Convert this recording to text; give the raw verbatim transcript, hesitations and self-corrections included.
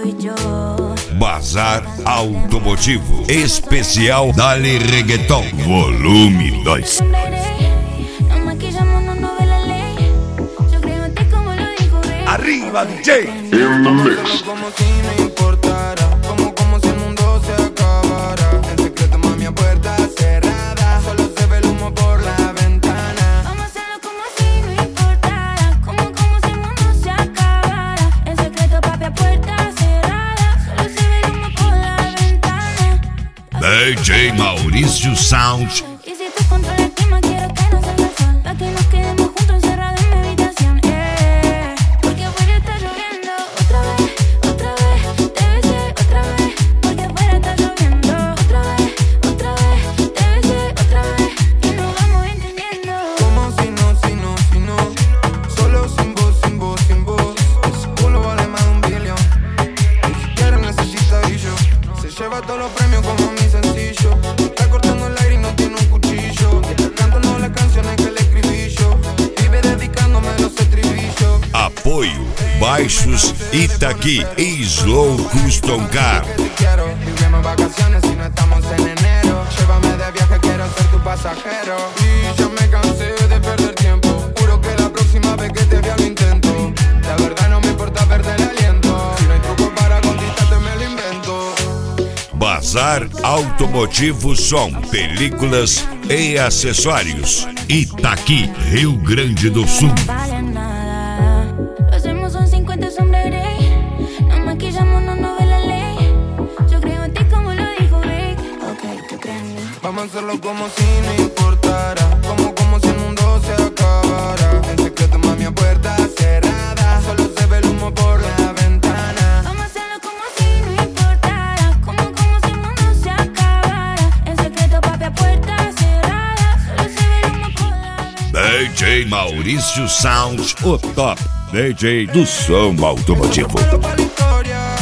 soy yo. Bazar Automotivo Especial Dale Reggaeton Volume dois. Nos maquillamos, no nos ve la ley. Yo creo en ti como lo dijo Rey. Arriba D J In the mix. Como si no importara, como como si el mundo se acabara. En secreto mami a puerta cerrada, solo se ve el humo por la ventana. Vamos a hacerlo como si no importara, como como si el mundo se acabara. En secreto papi a puerta cerrada, solo se ve el humo por la ventana. D J Maurício Sound. Y si tú controlas el clima, quiero que no salga el sol, pa' que nos quedemos juntos encerrados en mi habitación, eh. Porque afuera está lloviendo, otra vez, otra vez, te besé otra vez. Porque afuera está lloviendo, otra vez, otra vez, te besé otra vez. Y nos vamos entendiendo. Como si no, si no, si no. Solo sin voz, sin voz, sin voz. Ese culo vale más de un billón. Ni siquiera necesita brillo. Se lleva todos los premios como mi sencillo. Está cortando el aire y no tiene un cuchillo. Cantando las canciones que le escribí yo. Vive dedicándome los estribillos. Apoio Baixos Itaqui e Slow Custom Car. Que si quiero, vivimos vacaciones y no estamos en enero. Llévame de viaje, quiero ser tu pasajero. Y ya me cansé de perder tiempo. Juro que la próxima vez que te vea lo intento. La verdad no me importa perder el aliento. Si no hay truco para conquistarte me lo invento. Bazar Automotivo Som, películas e acessórios. Itaqui, Rio Grande do Sul. Vale nada. Lo hacemos son cincuenta sombras Grey. Nos maquillamos, no nos ve la ley. Yo creo en ti como lo dijo Rick. Ok, tú crees en mí. Vamos a hacerlo como si no importara. Como como si el mundo se acabara. En secreto mami a puerta cerrada. Solo se ve el humo por la ventana. Vamos a hacerlo como si no importara, como como si el mundo se acabara. En secreto papi a puerta cerrada, solo se ve el humo por la ventana. D J Maurício Sound, o top D J do som automotivo. Solo para la historia.